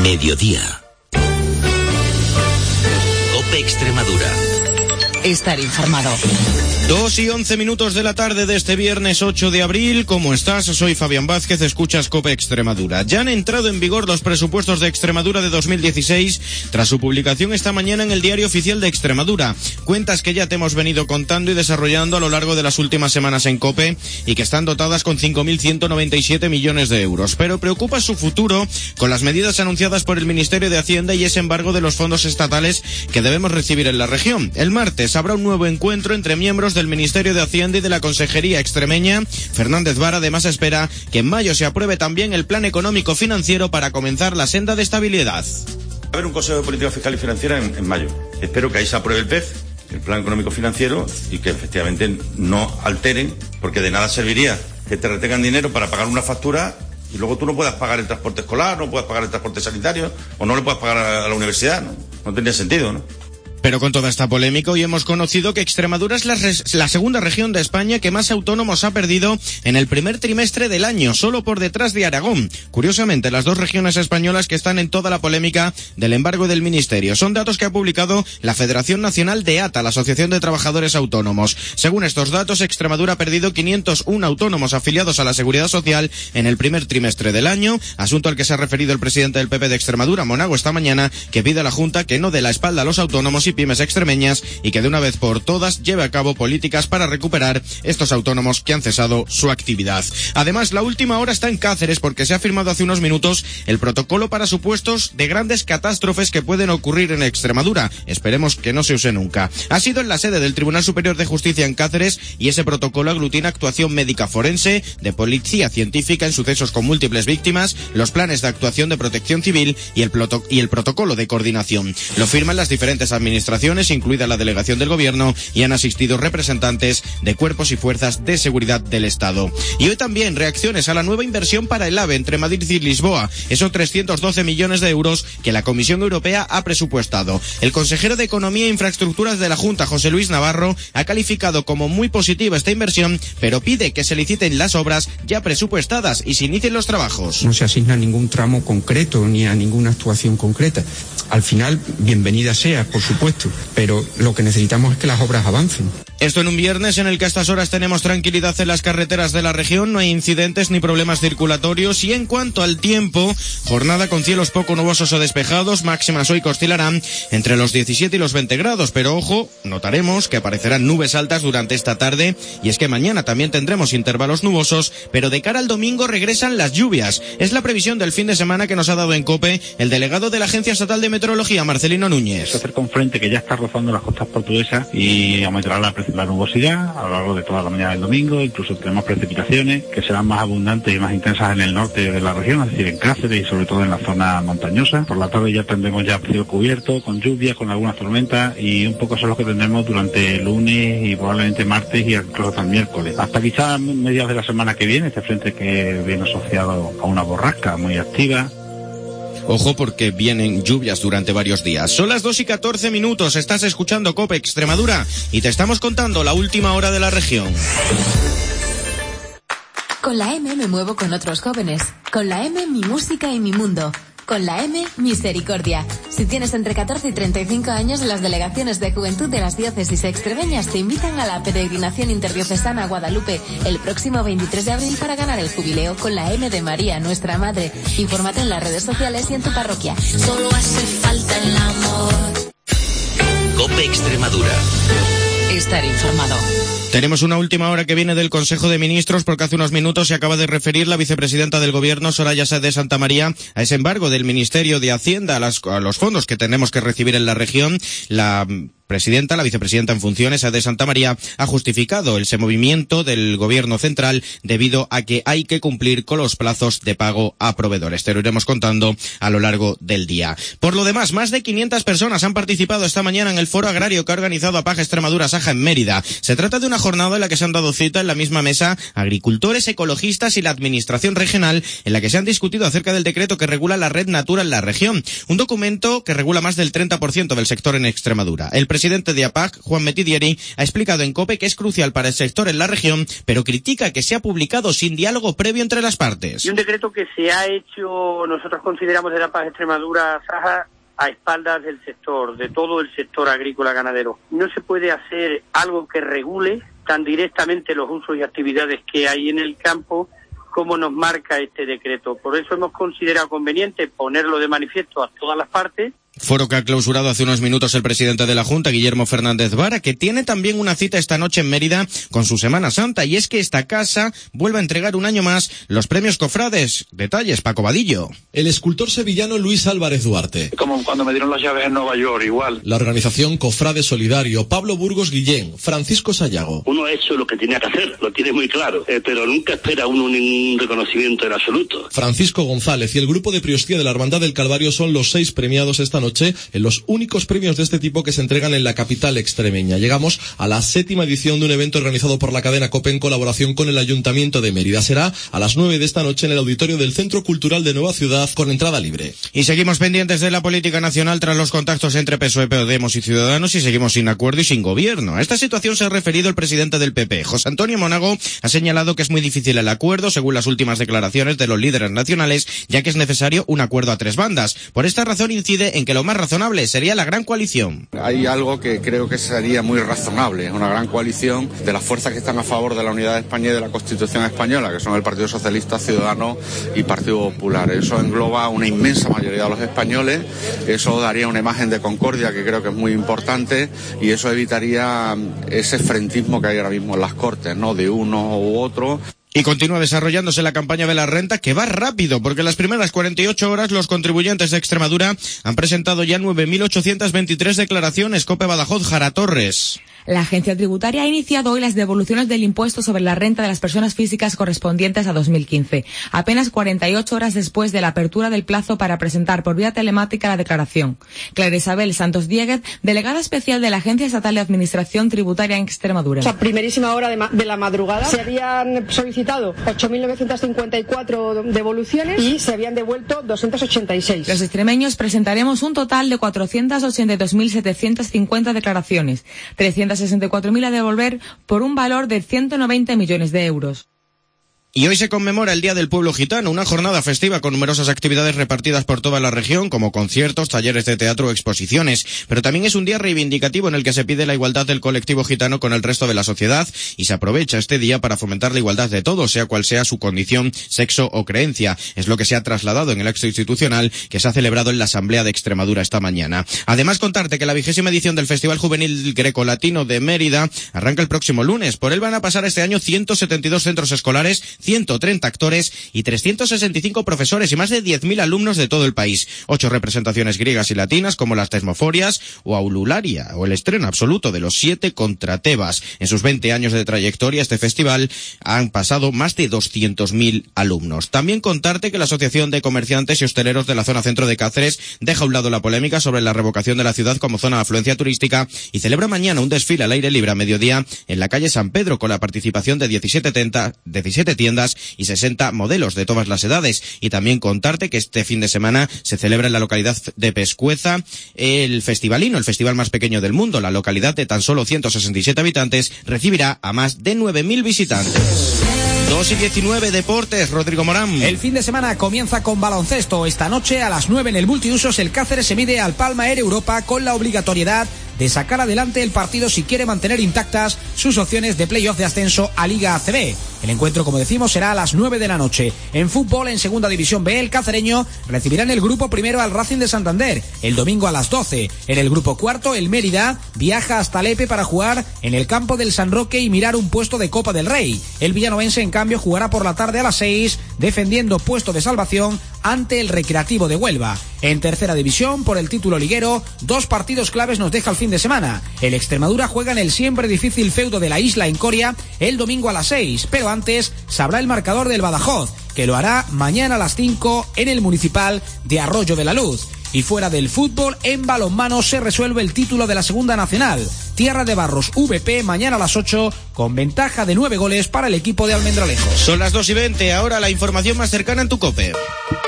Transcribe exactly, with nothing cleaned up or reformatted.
Mediodía. COPE Extremadura. Estar informado. Dos y once minutos de la tarde de este viernes ocho de abril. ¿Cómo estás? Soy Fabián Vázquez, escuchas COPE Extremadura. Ya han entrado en vigor los presupuestos de Extremadura de dos mil dieciséis tras su publicación esta mañana en el Diario Oficial de Extremadura. Cuentas que ya te hemos venido contando y desarrollando a lo largo de las últimas semanas en COPE y que están dotadas con cinco mil ciento noventa y siete millones de euros. Pero preocupa su futuro con las medidas anunciadas por el Ministerio de Hacienda y ese embargo de los fondos estatales que debemos recibir en la región. El martes habrá un nuevo encuentro entre miembros del Ministerio de Hacienda y de la Consejería extremeña. Fernández Vara además espera que en mayo se apruebe también el plan económico financiero para comenzar la senda de estabilidad. Va a haber un Consejo de Política Fiscal y Financiera en, en mayo. Espero que ahí se apruebe el P E F, el plan económico financiero, y que efectivamente no alteren, porque de nada serviría que te retengan dinero para pagar una factura y luego tú no puedas pagar el transporte escolar, no puedas pagar el transporte sanitario o no le puedas pagar a la universidad. No, no tendría sentido, ¿no? Pero con toda esta polémica, hoy hemos conocido que Extremadura es la, res, la segunda región de España que más autónomos ha perdido en el primer trimestre del año, solo por detrás de Aragón. Curiosamente, las dos regiones españolas que están en toda la polémica del embargo del Ministerio. Son datos que ha publicado la Federación Nacional de A T A, la Asociación de Trabajadores Autónomos. Según estos datos, Extremadura ha perdido quinientos uno autónomos afiliados a la Seguridad Social en el primer trimestre del año, asunto al que se ha referido el presidente del P P de Extremadura, Monago, esta mañana, que pide a la Junta que no dé la espalda a los autónomos y pymes extremeñas y que de una vez por todas lleve a cabo políticas para recuperar estos autónomos que han cesado su actividad. Además, la última hora está en Cáceres porque se ha firmado hace unos minutos el protocolo para supuestos de grandes catástrofes que pueden ocurrir en Extremadura. Esperemos que no se use nunca. Ha sido en la sede del Tribunal Superior de Justicia en Cáceres y ese protocolo aglutina actuación médica forense, de policía científica en sucesos con múltiples víctimas, los planes de actuación de protección civil y el, proto- y el protocolo de coordinación. Lo firman las diferentes administraciones, incluida la delegación del gobierno, y han asistido representantes de cuerpos y fuerzas de seguridad del Estado. Y hoy también reacciones a la nueva inversión para el AVE entre Madrid y Lisboa, esos trescientos doce millones de euros que la Comisión Europea ha presupuestado. El consejero de Economía e Infraestructuras de la Junta, José Luis Navarro, ha calificado como muy positiva esta inversión, pero pide que se liciten las obras ya presupuestadas y se inicien los trabajos. No se asigna ningún tramo concreto ni a ninguna actuación concreta. Al final, bienvenida sea, por supuesto, pero lo que necesitamos es que las obras avancen. Esto en un viernes en el que a estas horas tenemos tranquilidad en las carreteras de la región, no hay incidentes ni problemas circulatorios. Y en cuanto al tiempo, jornada con cielos poco nubosos o despejados, máximas hoy que oscilarán entre los diecisiete y los veinte grados, pero ojo, notaremos que aparecerán nubes altas durante esta tarde, y es que mañana también tendremos intervalos nubosos, pero de cara al domingo regresan las lluvias. Es la previsión del fin de semana que nos ha dado en COPE el delegado de la Agencia Estatal de Meteorología, Marcelino Núñez. Se acerca un frente que ya está rozando las costas portuguesas y aumentará la, la nubosidad a lo largo de toda la mañana del domingo. Incluso tenemos precipitaciones que serán más abundantes y más intensas en el norte de la región, es decir, en Cáceres y sobre todo en la zona montañosa. Por la tarde ya tendremos ya cielo cubierto, con lluvias, con algunas tormentas, y un poco son los que tendremos durante el lunes y probablemente martes y incluso hasta el miércoles. Hasta quizás mediados de la semana que viene, este frente que viene asociado a una borrasca muy activa. Ojo porque vienen lluvias durante varios días. Son las dos y catorce minutos, estás escuchando COPE Extremadura y te estamos contando la última hora de la región. Con la M me muevo con otros jóvenes. Con la M mi música y mi mundo. Con la M, misericordia. Si tienes entre catorce y treinta y cinco años, las delegaciones de juventud de las diócesis extremeñas te invitan a la peregrinación interdiocesana a Guadalupe el próximo veintitrés de abril para ganar el jubileo con la M de María, nuestra Madre. Infórmate en las redes sociales y en tu parroquia. Solo hace falta el amor. COPE Extremadura. Estar informado. Tenemos una última hora que viene del Consejo de Ministros porque hace unos minutos se acaba de referir la vicepresidenta del Gobierno, Soraya Sáez de Santamaría, a ese embargo del Ministerio de Hacienda a, las, a los fondos que tenemos que recibir en la región. La presidenta, la vicepresidenta en funciones, Sáez de Santamaría, ha justificado ese movimiento del Gobierno central debido a que hay que cumplir con los plazos de pago a proveedores. Te lo iremos contando a lo largo del día. Por lo demás, más de quinientas personas han participado esta mañana en el foro agrario que ha organizado Apaja Extremadura Saja en Mérida. Se trata de una jornada en la que se han dado cita en la misma mesa agricultores, ecologistas y la administración regional, en la que se han discutido acerca del decreto que regula la red Natura en la región, un documento que regula más del treinta por ciento del sector en Extremadura. El presidente presidente de A P A C, Juan Metidieri, ha explicado en COPE que es crucial para el sector en la región, pero critica que se ha publicado sin diálogo previo entre las partes. Y un decreto que se ha hecho, nosotros consideramos de la P A C Extremadura, Saja, a espaldas del sector, de todo el sector agrícola ganadero. No se puede hacer algo que regule tan directamente los usos y actividades que hay en el campo como nos marca este decreto. Por eso hemos considerado conveniente ponerlo de manifiesto a todas las partes. Foro que ha clausurado hace unos minutos el presidente de la Junta, Guillermo Fernández Vara, que tiene también una cita esta noche en Mérida con su Semana Santa, y es que esta casa vuelve a entregar un año más los premios Cofrades. Detalles, Paco Vadillo. El escultor sevillano Luis Álvarez Duarte. Como cuando me dieron las llaves en Nueva York, igual. La organización Cofrade Solidario, Pablo Burgos Guillén, Francisco Sayago. Uno ha hecho lo que tenía que hacer, lo tiene muy claro, eh, pero nunca espera uno ningún reconocimiento en absoluto. Francisco González y el grupo de Priostía de la Hermandad del Calvario son los seis premiados esta noche en los únicos premios de este tipo que se entregan en la capital extremeña. Llegamos a la séptima edición de un evento organizado por la cadena COPE en colaboración con el Ayuntamiento de Mérida. Será a las nueve de esta noche en el auditorio del Centro Cultural de Nueva Ciudad con entrada libre. Y seguimos pendientes de la política nacional tras los contactos entre P S O E, Podemos y Ciudadanos, y seguimos sin acuerdo y sin gobierno. A esta situación se ha referido el presidente del P P, José Antonio Monago. Ha señalado que es muy difícil el acuerdo, según las últimas declaraciones de los líderes nacionales, ya que es necesario un acuerdo a tres bandas. Por esta razón incide en que lo más razonable sería la gran coalición. Hay algo que creo que sería muy razonable, una gran coalición de las fuerzas que están a favor de la unidad de España y de la Constitución española, que son el Partido Socialista, Ciudadanos y Partido Popular. Eso engloba una inmensa mayoría de los españoles, eso daría una imagen de concordia que creo que es muy importante, y eso evitaría ese frentismo que hay ahora mismo en las Cortes, ¿no?, de uno u otro. Y continúa desarrollándose la campaña de la renta, que va rápido, porque en las primeras cuarenta y ocho horas los contribuyentes de Extremadura han presentado ya nueve mil ochocientas veintitrés declaraciones. COPE Badajoz, Jara Torres. La agencia tributaria ha iniciado hoy las devoluciones del impuesto sobre la renta de las personas físicas correspondientes a dos mil quince, apenas cuarenta y ocho horas después de la apertura del plazo para presentar por vía telemática la declaración. Clara Isabel Santos Dieguez, delegada especial de la Agencia Estatal de Administración Tributaria en Extremadura. A primerísima hora de, ma- de la madrugada se habían solicitado ocho mil novecientas cincuenta y cuatro devoluciones y se habían devuelto doscientas ochenta y seis. Los extremeños presentaremos un total de cuatrocientas ochenta y dos mil setecientas cincuenta declaraciones, trescientas sesenta y cuatro mil a devolver por un valor de ciento noventa millones de euros. Y hoy se conmemora el Día del Pueblo Gitano, una jornada festiva con numerosas actividades repartidas por toda la región, como conciertos, talleres de teatro o exposiciones. Pero también es un día reivindicativo en el que se pide la igualdad del colectivo gitano con el resto de la sociedad, y se aprovecha este día para fomentar la igualdad de todos, sea cual sea su condición, sexo o creencia. Es lo que se ha trasladado en el acto institucional que se ha celebrado en la Asamblea de Extremadura esta mañana. Además, contarte que la vigésima edición del Festival Juvenil Grecolatino de Mérida arranca el próximo lunes. Por él van a pasar este año ciento setenta y dos centros escolares, ciento treinta actores y trescientos sesenta y cinco profesores y más de diez mil alumnos de todo el país. Ocho representaciones griegas y latinas como las Tesmoforias o Aulularia, o el estreno absoluto de los siete contra Tebas. En sus veinte años de trayectoria, este festival han pasado más de doscientos mil alumnos. También contarte que la Asociación de Comerciantes y Hosteleros de la zona centro de Cáceres deja a un lado la polémica sobre la revocación de la ciudad como zona de afluencia turística y celebra mañana un desfile al aire libre a mediodía en la calle San Pedro con la participación de diecisiete tiendas y sesenta modelos de todas las edades. Y también contarte que este fin de semana se celebra en la localidad de Pescueza el Festivalino, el festival más pequeño del mundo. La localidad, de tan solo ciento sesenta y siete habitantes, recibirá a más de nueve mil visitantes. dos y diecinueve, deportes, Rodrigo Morán. El fin de semana comienza con baloncesto. Esta noche a las nueve en el multiusos el Cáceres se mide al Palma Air Europa con la obligatoriedad de sacar adelante el partido si quiere mantener intactas sus opciones de playoff de ascenso a Liga A C B. El encuentro, como decimos, será a las nueve de la noche. En fútbol, en Segunda División B, el cacereño recibirá en el grupo primero al Racing de Santander, el domingo a las doce. En el grupo cuarto, el Mérida viaja hasta Lepe para jugar en el campo del San Roque y mirar un puesto de Copa del Rey. El villanovense, en cambio, jugará por la tarde a las seis, defendiendo puesto de salvación ante el Recreativo de Huelva. En Tercera División, por el título liguero, dos partidos claves nos deja el fin de semana. El Extremadura juega en el siempre difícil feudo de la Isla en Coria el domingo a las seis, pero antes sabrá el marcador del Badajoz, que lo hará mañana a las cinco en el Municipal de Arroyo de la Luz. Y fuera del fútbol, en balonmano se resuelve el título de la Segunda Nacional. Tierra de Barros V P mañana a las ocho, con ventaja de nueve goles para el equipo de Almendralejo. Son las dos y veinte, ahora la información más cercana en tu COPE.